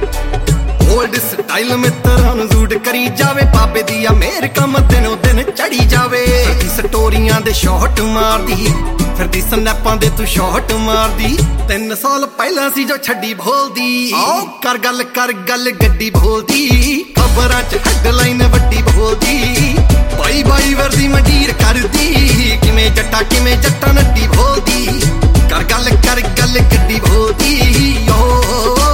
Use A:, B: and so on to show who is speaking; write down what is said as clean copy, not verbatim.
A: Old style मित्रां नूं suit करी जावे, बाबे दिया मेहर कम दिनों दिन चढ़ी जावे। स्टोरियां दे शॉट मारदी, फिरदी स्नैपां दे तू शॉट मारदी। 3 साल पहला सी जो छड्डी बोलदी, आओ कर गल गड्डी बोलदी। खबरां च हैडलाइन वड्डी बोलदी, बाई वर्दी मंडीर